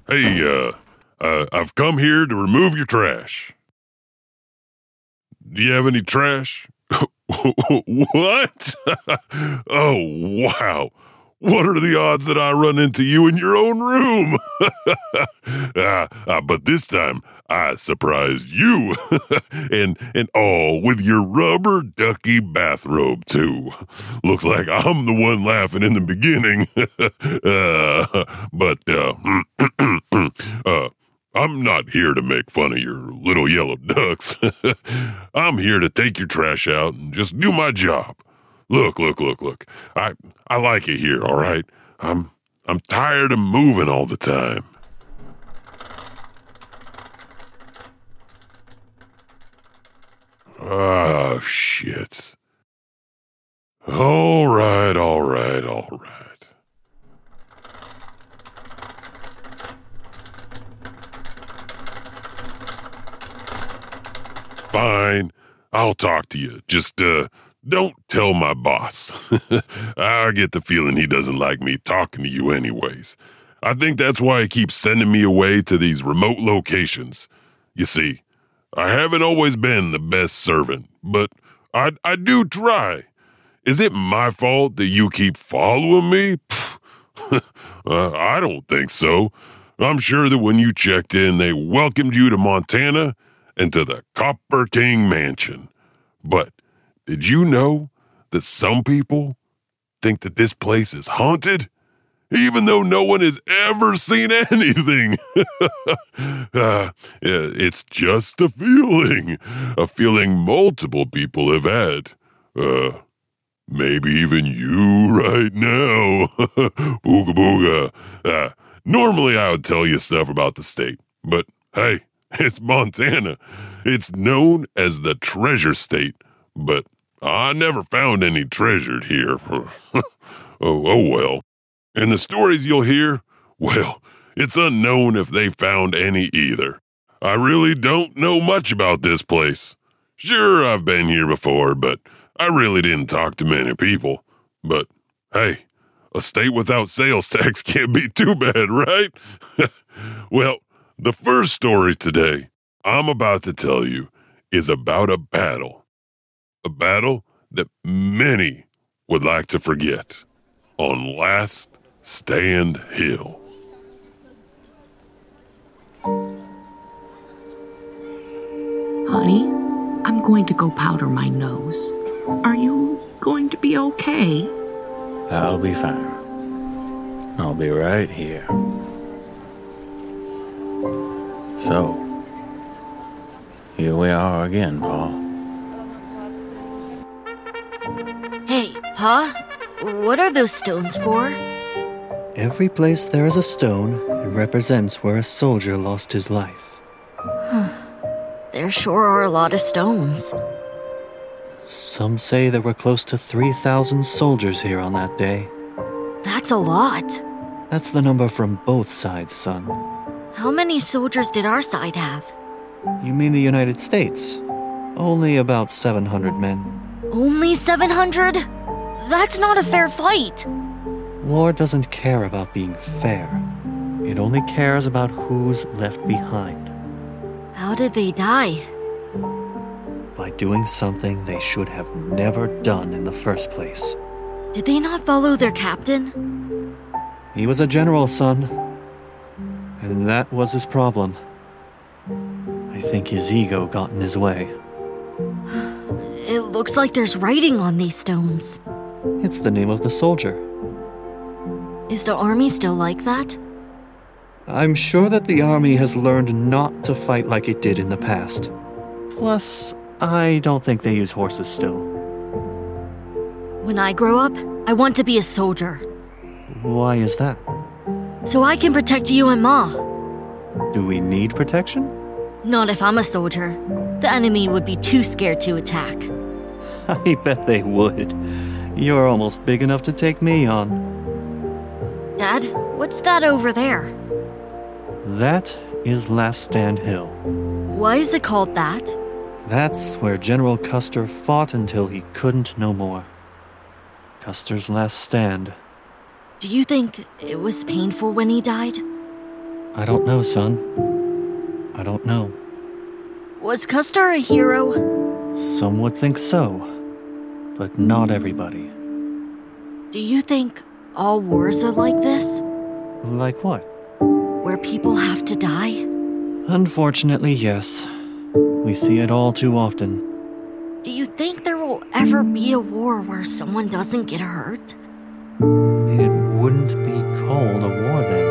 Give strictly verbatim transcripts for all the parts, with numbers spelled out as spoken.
Hey, uh, uh, I've come here to remove your trash. Do you have any trash? What? Oh, wow. What are the odds that I run into you in your own room? uh, uh, but this time, I surprised you. and, and all with your rubber ducky bathrobe, too. Looks like I'm the one laughing in the beginning. uh, but, uh, uh, I'm not here to make fun of your little yellow ducks. I'm here to take your trash out and just do my job. Look, look, look, look. I I like it here, all right? I'm I'm tired of moving all the time. Oh, shit. All right, all right, all right. Fine, I'll talk to you. Just, uh, don't tell my boss. I get the feeling he doesn't like me talking to you anyways. I think that's why he keeps sending me away to these remote locations. You see, I haven't always been the best servant, but I, I do try. Is it my fault that you keep following me? uh, I don't think so. I'm sure that when you checked in, they welcomed you to Montana and to the Copper King Mansion. But did you know that some people think that this place is haunted? Even though no one has ever seen anything. uh, it's just a feeling. A feeling multiple people have had. Uh, maybe even you right now. Booga booga. Uh, normally I would tell you stuff about the state. But hey, it's Montana. It's known as the Treasure State. But I never found any treasured here. oh, oh well. And the stories you'll hear, well, it's unknown if they found any either. I really don't know much about this place. Sure, I've been here before, but I really didn't talk to many people. But hey, a state without sales tax can't be too bad, right? Well, the first story today I'm about to tell you is about a battle. A battle that many would like to forget on Last Stand Hill. Honey, I'm going to go powder my nose. Are you going to be okay? I'll be fine. I'll be right here. So, here we are again, Paul. Hey, Pa, what are those stones for? Every place there is a stone, it represents where a soldier lost his life. There sure are a lot of stones. Some say there were close to three thousand soldiers here on that day. That's a lot. That's the number from both sides, son. How many soldiers did our side have? You mean the United States? Only about seven hundred men. Only seven hundred? That's not a fair fight. War doesn't care about being fair. It only cares about who's left behind. How did they die? By doing something they should have never done in the first place. Did they not follow their captain? He was a general, son. And that was his problem. I think his ego got in his way. It looks like there's writing on these stones. It's the name of the soldier. Is the army still like that? I'm sure that the army has learned not to fight like it did in the past. Plus, I don't think they use horses still. When I grow up, I want to be a soldier. Why is that? So I can protect you and Ma. Do we need protection? Not if I'm a soldier. The enemy would be too scared to attack. I bet they would. You're almost big enough to take me on. Dad, what's that over there? That is Last Stand Hill. Why is it called that? That's where General Custer fought until he couldn't no more. Custer's last stand. Do you think it was painful when he died? I don't know, son. I don't know. Was Custer a hero? Some would think so, but not everybody. Do you think all wars are like this? Like what? Where people have to die? Unfortunately, yes. We see it all too often. Do you think there will ever be a war where someone doesn't get hurt? It wouldn't be called a war then.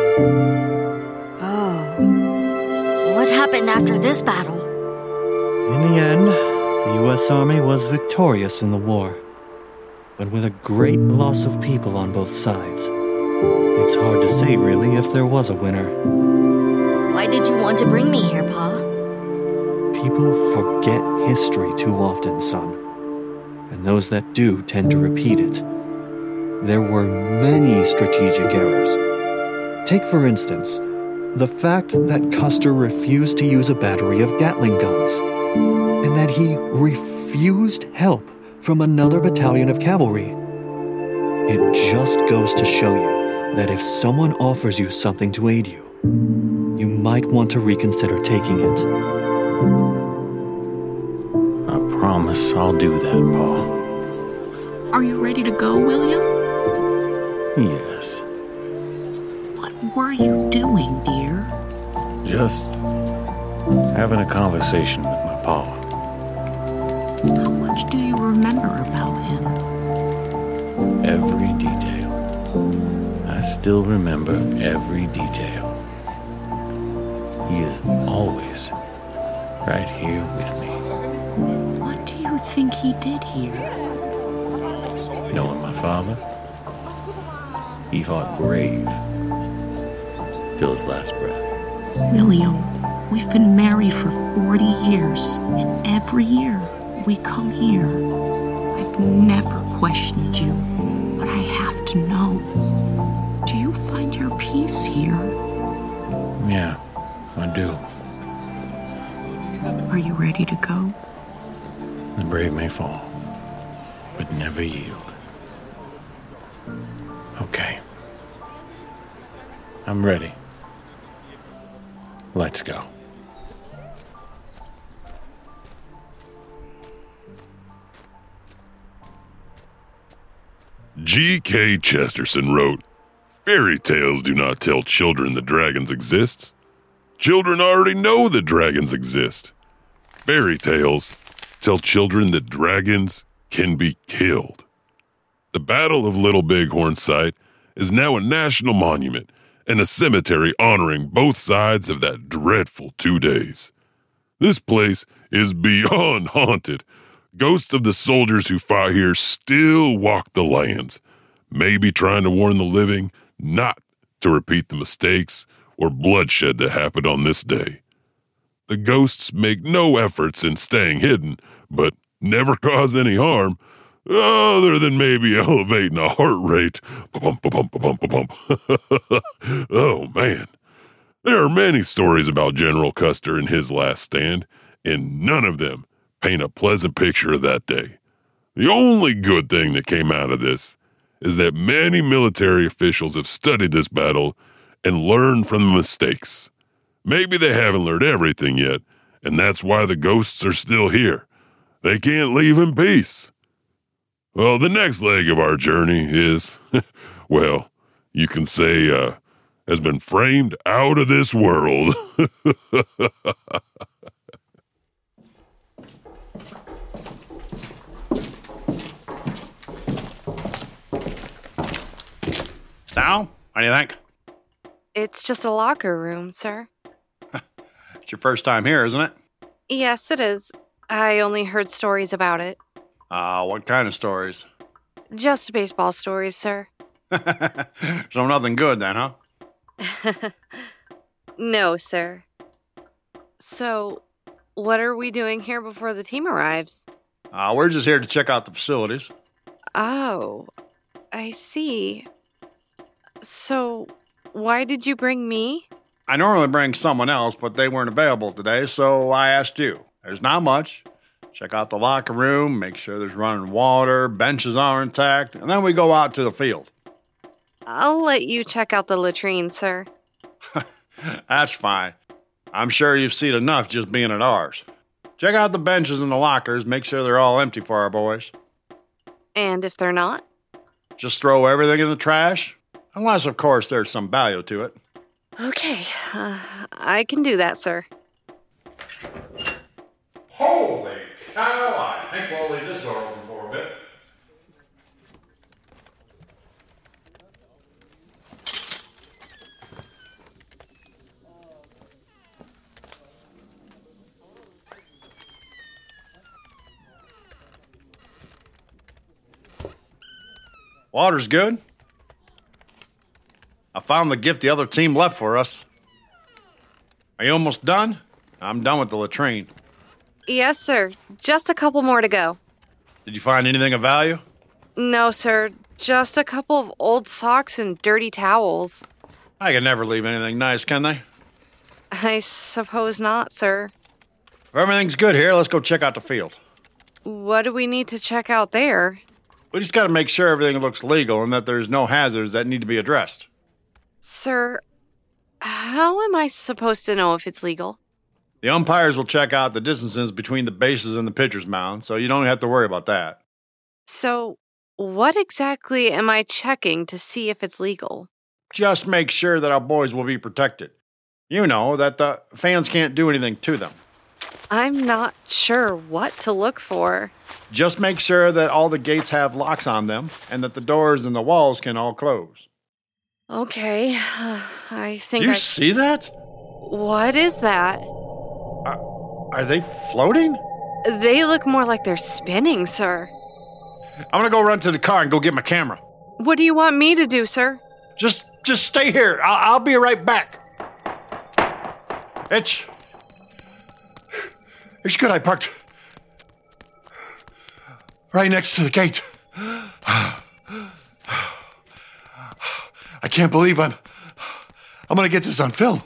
Oh. What happened after this battle? In the end, the U S Army was victorious in the war, but with a great loss of people on both sides. It's hard to say, really, if there was a winner. Why did you want to bring me here, Pa? People forget history too often, son. And those that do tend to repeat it. There were many strategic errors. Take, for instance, the fact that Custer refused to use a battery of Gatling guns, and that he refused help from another battalion of cavalry. It just goes to show you that if someone offers you something to aid you, you might want to reconsider taking it. I promise I'll do that, Pa. Are you ready to go, William? Yes. What were you doing, dear? Just having a conversation with my Pa. How much do you remember about him? Every detail. I still remember every detail. He is always right here with me. What do you think he did here? Knowing my father, he fought brave till his last breath. William, we've been married for forty years, and every year we come here. I've never questioned you, but I have to know. Do you find your peace here? Yeah, I do. Are you ready to go? The brave may fall, but never yield. Okay. I'm ready. Let's go. G K Chesterton wrote, "Fairy tales do not tell children that dragons exist. Children already know that dragons exist. Fairy tales tell children that dragons can be killed." The Battle of Little Bighorn site is now a national monument and a cemetery honoring both sides of that dreadful two days. This place is beyond haunted. Ghosts of the soldiers who fought here still walk the lands, maybe trying to warn the living not to repeat the mistakes or bloodshed that happened on this day. The ghosts make no efforts in staying hidden, but never cause any harm, other than maybe elevating a heart rate. Oh, man. There are many stories about General Custer and his last stand, and none of them paint a pleasant picture of that day. The only good thing that came out of this is that many military officials have studied this battle and learned from the mistakes. Maybe they haven't learned everything yet, and that's why the ghosts are still here. They can't leave in peace. Well, the next leg of our journey is, well, you can say, uh, has been framed out of this world. Sal, what do you think? It's just a locker room, sir. It's your first time here, isn't it? Yes, it is. I only heard stories about it. Uh, what kind of stories? Just baseball stories, sir. So nothing good then, huh? No, sir. So, what are we doing here before the team arrives? Uh, we're just here to check out the facilities. Oh, I see. So, why did you bring me? I normally bring someone else, but they weren't available today, so I asked you. There's not much. Check out the locker room, make sure there's running water, benches are intact, and then we go out to the field. I'll let you check out the latrine, sir. That's fine. I'm sure you've seen enough just being at ours. Check out the benches and the lockers. Make sure they're all empty for our boys. And if they're not? Just throw everything in the trash. Unless, of course, there's some value to it. Okay, uh, I can do that, sir. Holy cow! I think we'll leave this door open for a bit. Water's good. I found the gift the other team left for us. Are you almost done? I'm done with the latrine. Yes, sir. Just a couple more to go. Did you find anything of value? No, sir. Just a couple of old socks and dirty towels. I can never leave anything nice, can they? I suppose not, sir. If everything's good here, let's go check out the field. What do we need to check out there? We just got to make sure everything looks legal and that there's no hazards that need to be addressed. Sir, how am I supposed to know if it's legal? The umpires will check out the distances between the bases and the pitcher's mound, so you don't have to worry about that. So, what exactly am I checking to see if it's legal? Just make sure that our boys will be protected. You know, that the fans can't do anything to them. I'm not sure what to look for. Just make sure that all the gates have locks on them and that the doors and the walls can all close. Okay, I think Do you I... see that? What is that? Uh, are they floating? They look more like they're spinning, sir. I'm gonna go run to the car and go get my camera. What do you want me to do, sir? Just, just stay here. I'll, I'll be right back. It's... It's good I parked right next to the gate. I can't believe I'm... I'm gonna get this on film.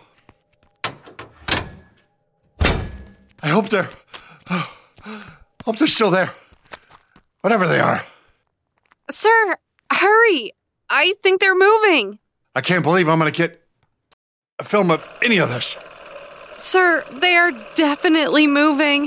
I hope they're... hope they're still there. Whatever they are. Sir, hurry! I think they're moving. I can't believe I'm gonna get a film of any of this. Sir, they are definitely moving.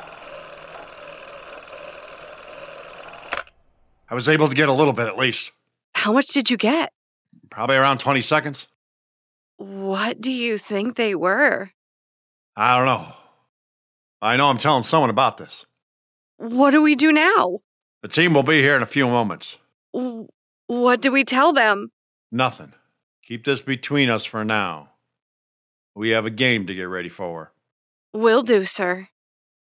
I was able to get a little bit at least. How much did you get? Probably around twenty seconds. What do you think they were? I don't know. I know I'm telling someone about this. What do we do now? The team will be here in a few moments. W- What do we tell them? Nothing. Keep this between us for now. We have a game to get ready for. Will do, sir.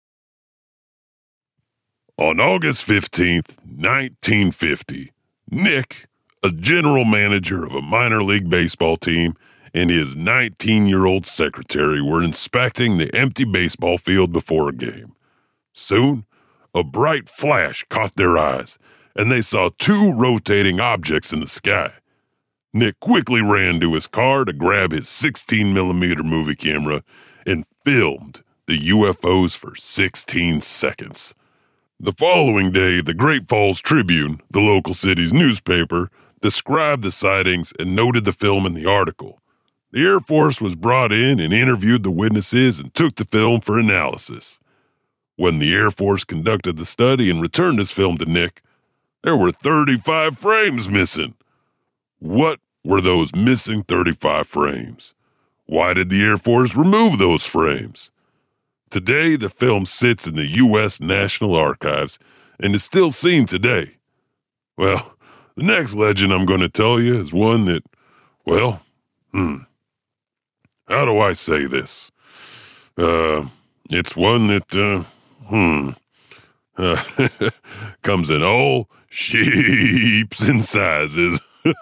On August fifteenth, nineteen fifty, Nick, a general manager of a minor league baseball team, and his nineteen-year-old secretary were inspecting the empty baseball field before a game. Soon, a bright flash caught their eyes, and they saw two rotating objects in the sky. Nick quickly ran to his car to grab his sixteen millimeter movie camera and filmed the U F Os for sixteen seconds. The following day, the Great Falls Tribune, the local city's newspaper, described the sightings and noted the film in the article. The Air Force was brought in and interviewed the witnesses and took the film for analysis. When the Air Force conducted the study and returned his film to Nick, there were thirty-five frames missing. What were those missing thirty-five frames? Why did the Air Force remove those frames? Today, the film sits in the U S National Archives and is still seen today. Well, the next legend I'm going to tell you is one that, well, hmm, how do I say this? Uh, it's one that, uh, hmm, uh, comes in all shapes and sizes.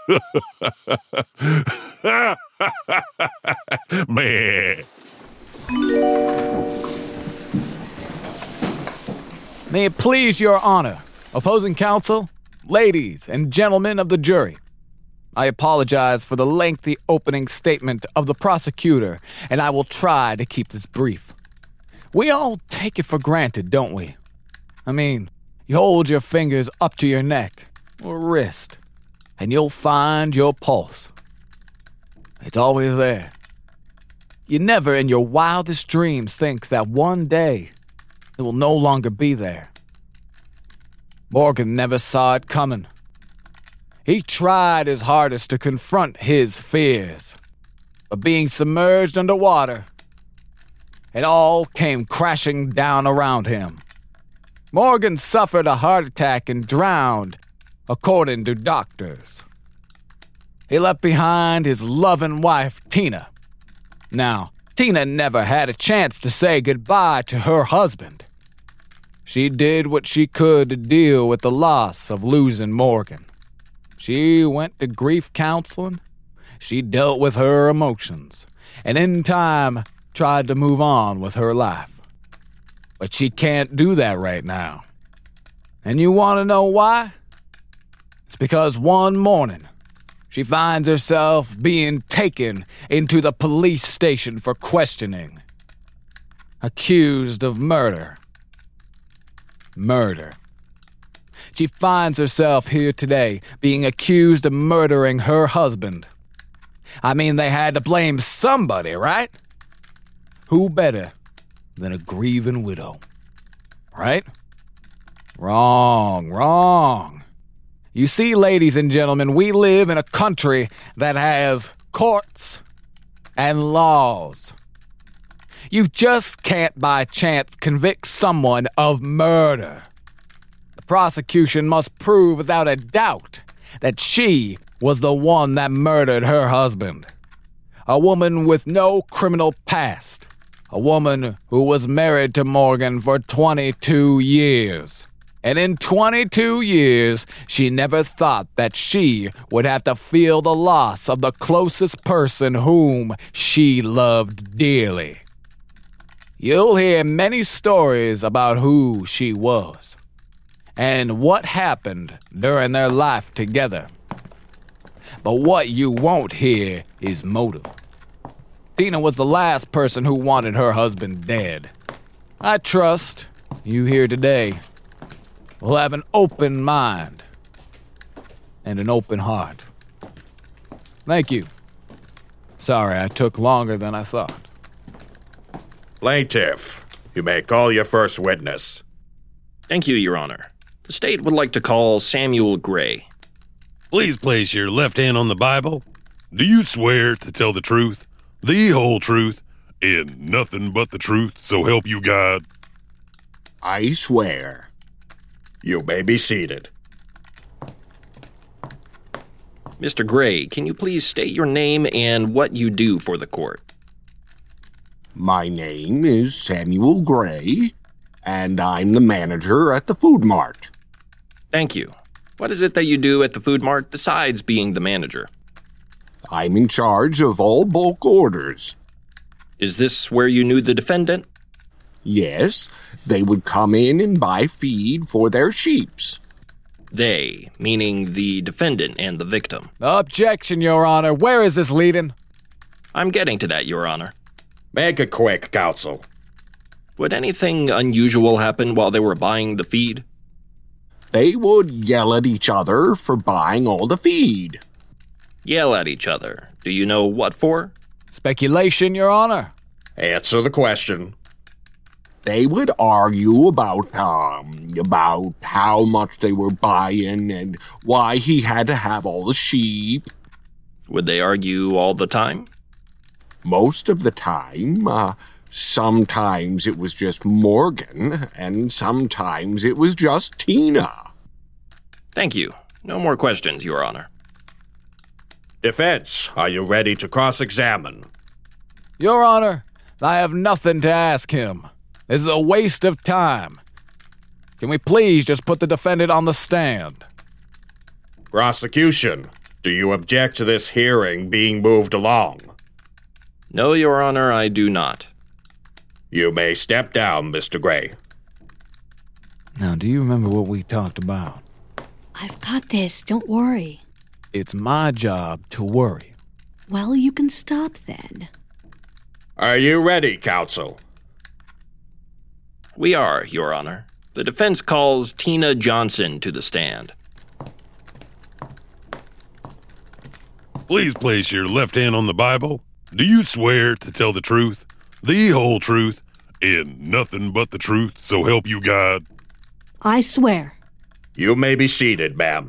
Man. May it please your honor, opposing counsel, ladies and gentlemen of the jury. I apologize for the lengthy opening statement of the prosecutor, and I will try to keep this brief. We all take it for granted, don't we? I mean, you hold your fingers up to your neck or wrist, and you'll find your pulse. It's always there. You never in your wildest dreams think that one day it will no longer be there. Morgan never saw it coming. He tried his hardest to confront his fears, but being submerged underwater, it all came crashing down around him. Morgan suffered a heart attack and drowned, according to doctors. He left behind his loving wife, Tina. Now, Tina never had a chance to say goodbye to her husband. She did what she could to deal with the loss of losing Morgan. She went to grief counseling. She dealt with her emotions, and in time tried to move on with her life. But she can't do that right now. And you want to know why? It's because one morning, she finds herself being taken into the police station for questioning, accused of murder. Murder. She finds herself here today being accused of murdering her husband. I mean, they had to blame somebody, right? Who better than a grieving widow? Right? Wrong, wrong. You see, ladies and gentlemen, we live in a country that has courts and laws. You just can't by chance convict someone of murder. The prosecution must prove without a doubt that she was the one that murdered her husband. A woman with no criminal past. A woman who was married to Morgan for twenty-two years. And in twenty-two years, she never thought that she would have to feel the loss of the closest person whom she loved dearly. You'll hear many stories about who she was and what happened during their life together. But what you won't hear is motive. Tina was the last person who wanted her husband dead. I trust you here today will have an open mind and an open heart. Thank you. Sorry I took longer than I thought. Plaintiff, you may call your first witness. Thank you, Your Honor. The state would like to call Samuel Gray. Please place your left hand on the Bible. Do you swear to tell the truth, the whole truth, and nothing but the truth, so help you God? I swear. You may be seated. Mister Gray, can you please state your name and what you do for the court? My name is Samuel Gray, and I'm the manager at the Food Mart. Thank you. What is it that you do at the Food Mart besides being the manager? I'm in charge of all bulk orders. Is this where you knew the defendant? Yes, they would come in and buy feed for their sheeps. They, meaning the defendant and the victim. Objection, Your Honor. Where is this leading? I'm getting to that, Your Honor. Make it quick, counsel. Would anything unusual happen while they were buying the feed? They would yell at each other for buying all the feed. Yell at each other. Do you know what for? Speculation, Your Honor. Answer the question. They would argue about, um, about how much they were buying and why he had to have all the sheep. Would they argue all the time? Most of the time. Uh, sometimes it was just Morgan, and sometimes it was just Tina. Thank you. No more questions, Your Honor. Defense, are you ready to cross-examine? Your Honor, I have nothing to ask him. This is a waste of time. Can we please just put the defendant on the stand? Prosecution, do you object to this hearing being moved along? No, Your Honor, I do not. You may step down, Mister Gray. Now, do you remember what we talked about? I've got this, don't worry. It's my job to worry. Well, you can stop then. Are you ready, counsel? We are, Your Honor. The defense calls Tina Johnson to the stand. Please place your left hand on the Bible. Do you swear to tell the truth, the whole truth, and nothing but the truth, so help you God? I swear. You may be seated, ma'am.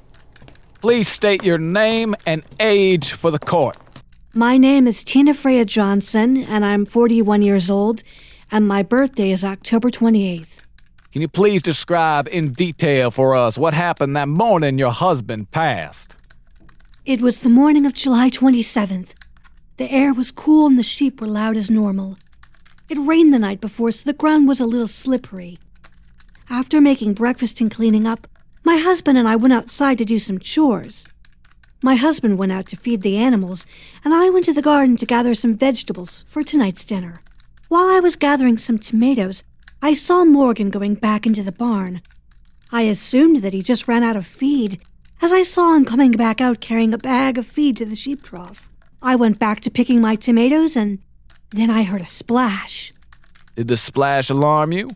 Please state your name and age for the court. My name is Tina Freya Johnson, and I'm forty-one years old, and my birthday is October twenty-eighth. Can you please describe in detail for us what happened that morning your husband passed? It was the morning of July twenty-seventh. The air was cool and the sheep were loud as normal. It rained the night before, so the ground was a little slippery. After making breakfast and cleaning up, my husband and I went outside to do some chores. My husband went out to feed the animals, and I went to the garden to gather some vegetables for tonight's dinner. While I was gathering some tomatoes, I saw Morgan going back into the barn. I assumed that he just ran out of feed, as I saw him coming back out carrying a bag of feed to the sheep trough. I went back to picking my tomatoes, and then I heard a splash. Did the splash alarm you?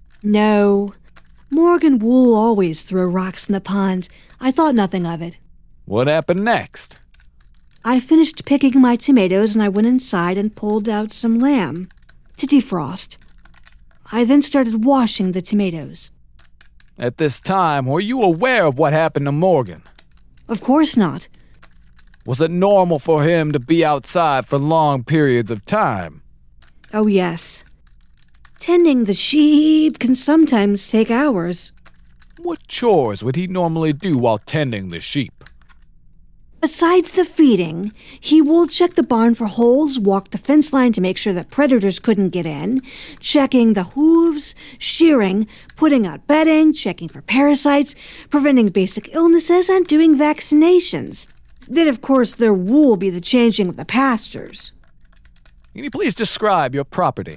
No. Morgan Wool always threw rocks in the pond. I thought nothing of it. What happened next? I finished picking my tomatoes and I went inside and pulled out some lamb to defrost. I then started washing the tomatoes. At this time, were you aware of what happened to Morgan? Of course not. Was it normal for him to be outside for long periods of time? Oh, yes. Tending the sheep can sometimes take hours. What chores would he normally do while tending the sheep? Besides the feeding, he will check the barn for holes, walk the fence line to make sure that predators couldn't get in, checking the hooves, shearing, putting out bedding, checking for parasites, preventing basic illnesses, and doing vaccinations. Then, of course, there will be the changing of the pastures. Can you please describe your property?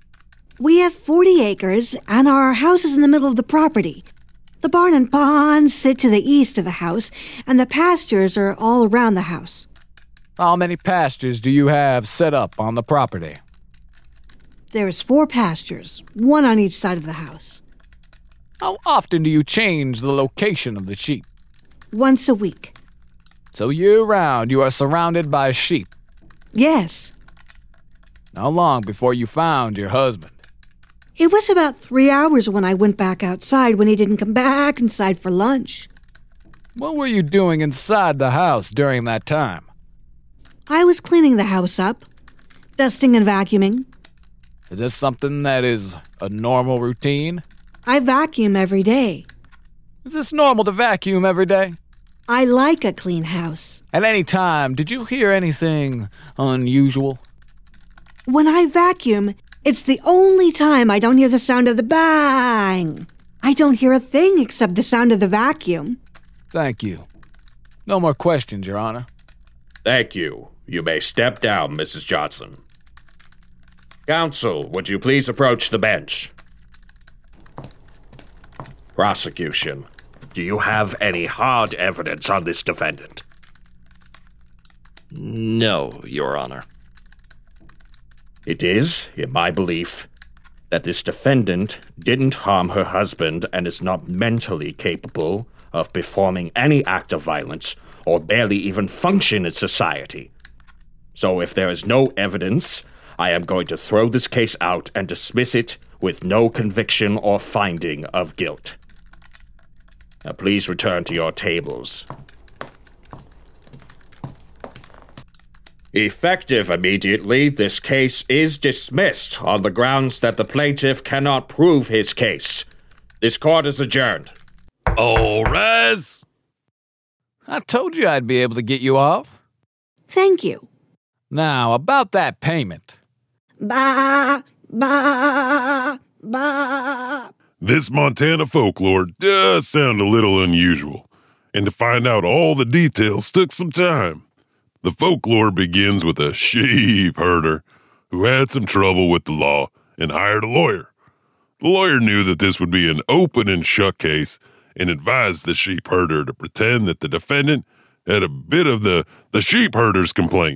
We have forty acres, and our house is in the middle of the property. The barn and pond sit to the east of the house, and the pastures are all around the house. How many pastures do you have set up on the property? There's four pastures, one on each side of the house. How often do you change the location of the sheep? Once a week. So year-round you are surrounded by sheep? Yes. How long before you found your husband? It was about three hours when I went back outside when he didn't come back inside for lunch. What were you doing inside the house during that time? I was cleaning the house up, dusting and vacuuming. Is this something that is a normal routine? I vacuum every day. Is this normal to vacuum every day? I like a clean house. At any time, did you hear anything unusual? When I vacuum, it's the only time I don't hear the sound of the bang. I don't hear a thing except the sound of the vacuum. Thank you. No more questions, Your Honor. Thank you. You may step down, Missus Johnson. Counsel, would you please approach the bench? Prosecution, do you have any hard evidence on this defendant? No, Your Honor. It is, in my belief, that this defendant didn't harm her husband and is not mentally capable of performing any act of violence or barely even function in society. So if there is no evidence, I am going to throw this case out and dismiss it with no conviction or finding of guilt. Now please return to your tables. Effective immediately, this case is dismissed on the grounds that the plaintiff cannot prove his case. This court is adjourned. All rise. I told you I'd be able to get you off. Thank you. Now, about that payment. Ba, ba, ba. This Montana folklore does sound a little unusual, and to find out all the details took some time. The folklore begins with a sheep herder who had some trouble with the law and hired a lawyer. The lawyer knew that this would be an open and shut case and advised the sheep herder to pretend that the defendant had a bit of the, the sheep herder's complaint.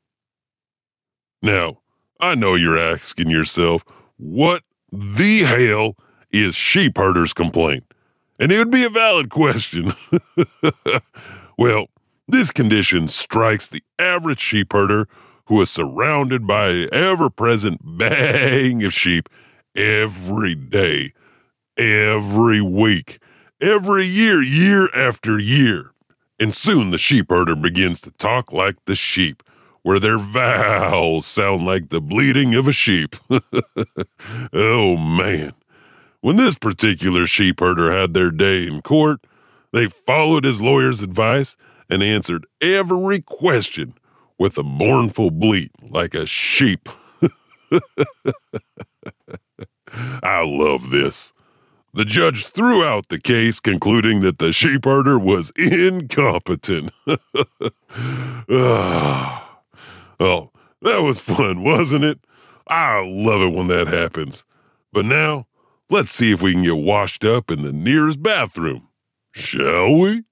Now, I know you're asking yourself, what the hell is sheep herder's complaint? And it would be a valid question. Well, this condition strikes the average sheep herder who was surrounded by ever-present bang of sheep every day, every week, every year, year after year. And soon the sheepherder begins to talk like the sheep, where their vowels sound like the bleating of a sheep. Oh, man. When this particular sheepherder had their day in court, they followed his lawyer's advice and answered every question with a mournful bleat like a sheep. I love this. The judge threw out the case, concluding that the sheepherder was incompetent. Oh, that was fun, wasn't it? I love it when that happens. But now, let's see if we can get washed up in the nearest bathroom. Shall we?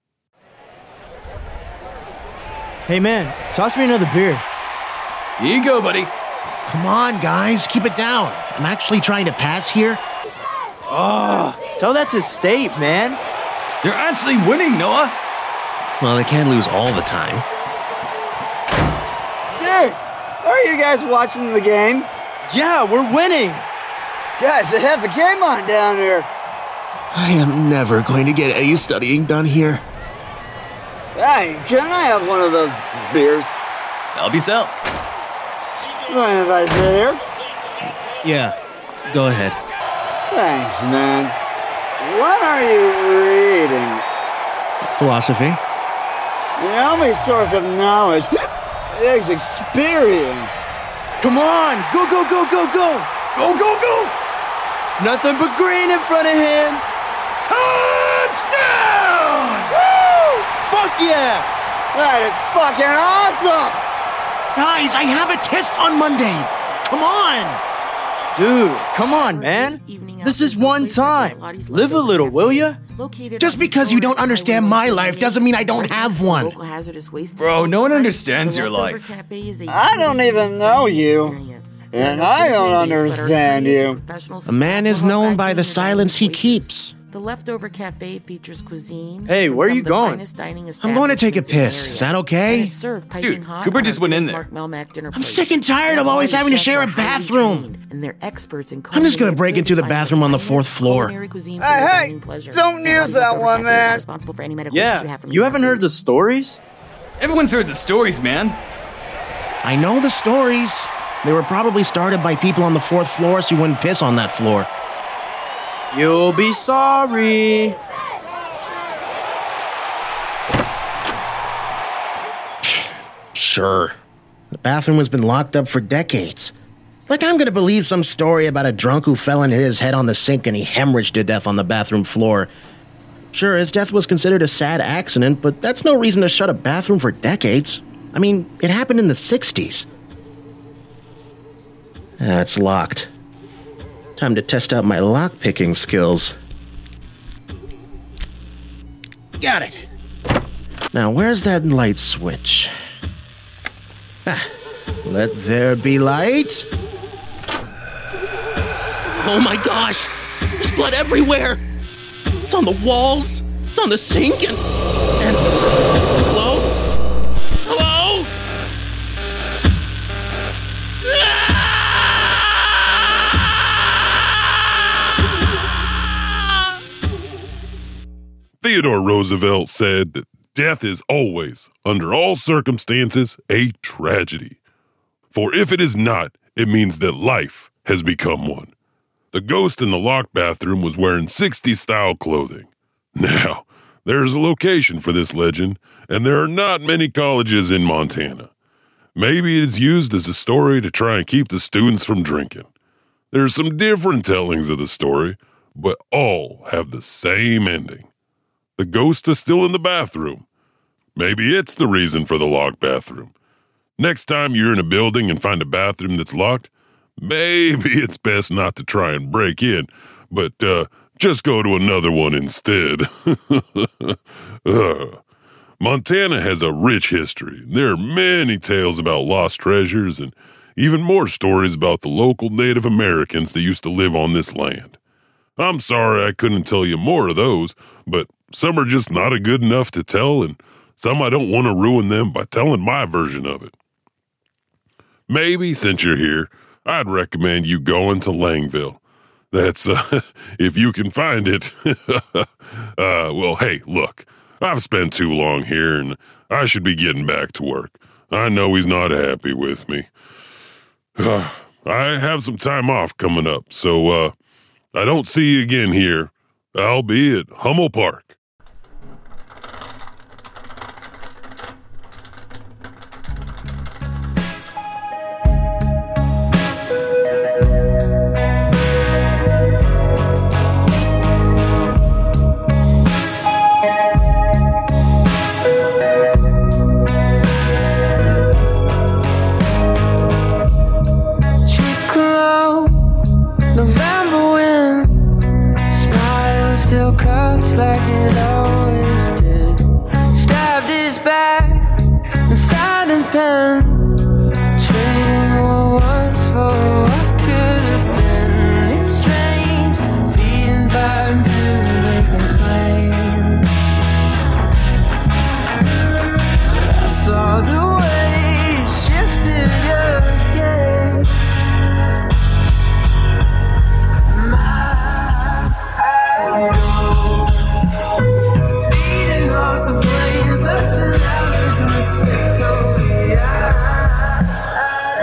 Hey, man, toss me another beer. Here you go, buddy. Come on, guys, keep it down. I'm actually trying to pass here. Oh, tell that to State, man. They're actually winning, Noah. Well, they can't lose all the time. Dude, are you guys watching the game? Yeah, we're winning. Guys, they have the game on down there. I am never going to get any studying done here. Hey, can I have one of those beers? Help yourself. Mind if I sit here? Yeah, go ahead. Thanks, man. What are you reading? Philosophy. The only source of knowledge is experience. Come on, go, go, go, go, go. Go, go, go. Nothing but green in front of him. Touchdown! Woo! Fuck yeah! That is fucking awesome! Guys, I have a test on Monday. Come on! Dude, come on, man. This is one time. Live a little, will ya? Just because you don't understand my life doesn't mean I don't have one. Bro, no one understands your life. I don't even know you. And I don't understand you. A man is known by the silence he keeps. The Leftover Cafe features cuisine. Hey, where are you going? I'm going to take a piss. Is that okay? Dude, Cooper just went in there. I'm sick and tired of always having to share a bathroom. And they're experts in I'm just going to break into the bathroom on the fourth floor. Hey, hey, don't use that one, man. Yeah, you haven't heard the stories? Everyone's heard the stories, man. I know the stories. They were probably started by people on the fourth floor so you wouldn't piss on that floor. You'll be sorry. Sure. The bathroom has been locked up for decades. Like I'm gonna believe some story about a drunk who fell and hit his head on the sink and he hemorrhaged to death on the bathroom floor. Sure, his death was considered a sad accident, but that's no reason to shut a bathroom for decades. I mean, it happened in the sixties. Ah, it's locked. Time to test out my lock-picking skills. Got it. Now, where's that light switch? Ah, let there be light. Oh my gosh! There's blood everywhere! It's on the walls, it's on the sink, and... and... Hello? Hello? Theodore Roosevelt said that death is always, under all circumstances, a tragedy. For if it is not, it means that life has become one. The ghost in the locked bathroom was wearing sixties-style clothing. Now, there's a location for this legend, and there are not many colleges in Montana. Maybe it is used as a story to try and keep the students from drinking. There's some different tellings of the story, but all have the same ending. The ghost is still in the bathroom. Maybe it's the reason for the locked bathroom. Next time you're in a building and find a bathroom that's locked, maybe it's best not to try and break in, but uh, just go to another one instead. uh, Montana has a rich history. There are many tales about lost treasures and even more stories about the local Native Americans that used to live on this land. I'm sorry I couldn't tell you more of those, but some are just not a good enough to tell, and some I don't want to ruin them by telling my version of it. maybe since you're here, I'd recommend you going to Langville. That's, uh, if you can find it. uh, well, hey, look, I've spent too long here and I should be getting back to work. I know he's not happy with me. I have some time off coming up, so, uh, I don't see you again here. I'll be at Hummel Park. Like it always did. Stabbed his back and signed and pen, trading what was for what could have been. It's strange, feeding fire into a vacant flame. I saw the waves shifted again. My the flames, that's an average mistake. Oh, yeah,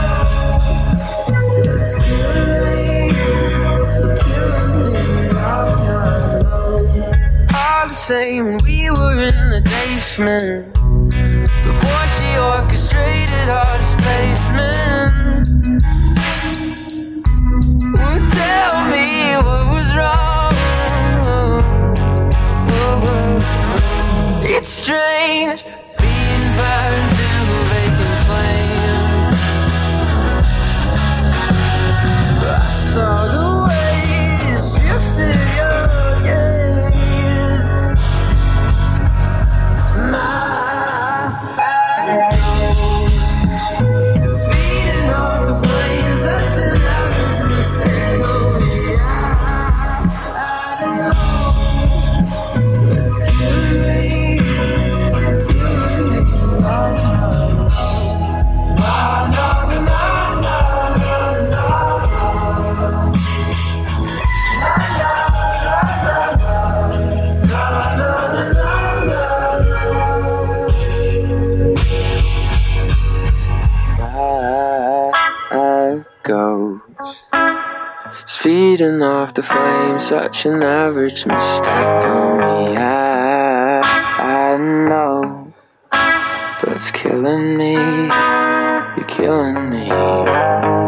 it's killing me, killing me. Oh, no, no. All the same, we were in the basement before she orchestrated our displacement. Would tell me what was wrong. It's strange, feeding fire into a vacant flame. I saw the waves shifted your gaze. My ghost is feeding off the flames. That's an average mistake. Oh, yeah, I know it's killing me. Ghost is feeding off the flame, such an average mistake on me. I, I know, but it's killing me. You're killing me.